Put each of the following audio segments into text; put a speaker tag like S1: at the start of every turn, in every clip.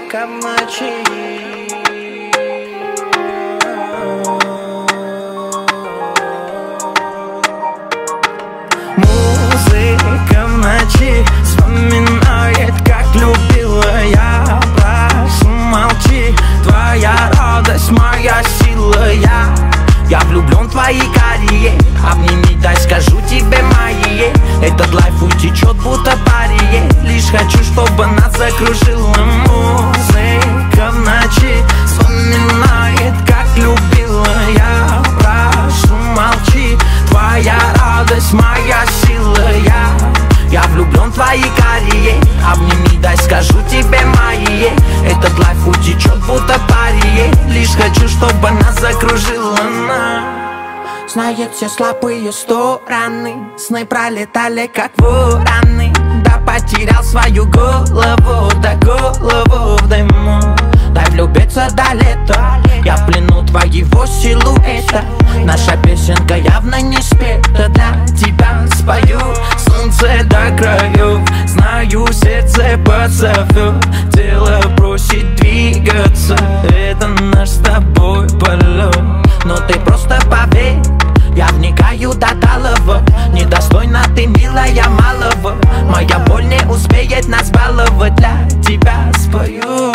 S1: Музыка в ночи. Музыка в ночи вспоминает, как любила я. Прошу, молчи, твоя радость, моя сила. Я влюблен в твои карие. Обними, дай скажу тебе мои. Этот лайф утечет, будто парие. Лишь хочу, чтобы нас закружила музыка в ночи. Вспоминает, как любила я. Прошу, молчи, твоя радость, моя сила. Я влюблен в твои карие. Обними, дай скажу тебе мои. Этот лайф утечет, будто парие. Лишь хочу, чтобы нас закружила. Знает все слабые стороны. Сны пролетали, как вороны. Да потерял свою голову, да голову в дыму. Дай влюбиться до лета. Я в плену твоего силуэта. Наша песенка явно не спета. Для тебя спою солнце до краев. Знаю, сердце позовет. Тело просит двигаться. Это наш с тобой полет. Но ты просто поверь, я вникаю до талого. Недостойна ты, милая, малого. Моя боль не успеет нас баловать. Для тебя спою.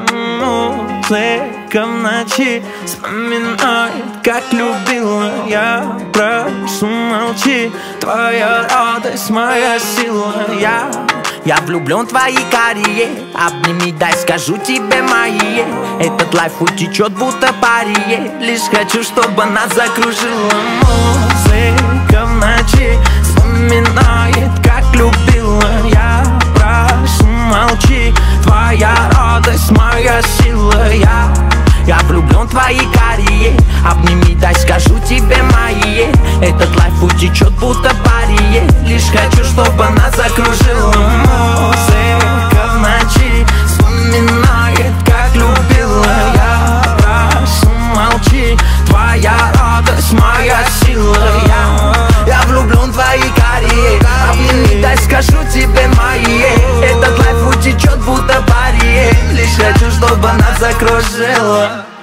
S1: Музыка в ночи вспоминает, как любила я. Прошу, молчи, твоя радость, моя сила. Я влюблен в твои карие. Обними, дай скажу тебе мои. Этот лайф утечет, будто парие. Лишь хочу, чтобы нас закружила музыка в ночи. Вспоминает, как любила я. Прошу, молчи, твоя радость, моя сила. Я влюблен в твои карие. Обними, дай скажу тебе мои. Этот лайф утечет, будто парие. Лишь хочу, чтобы нас закружила музыка в ночи. Вспоминает, как любила я. Прошу, молчи, твоя радость, моя сила. Я влюблен в твои карие. Обними, дай скажу тебе мои. Этот лайф утечет, будто парие. Лишь хочу, чтобы нас закружила.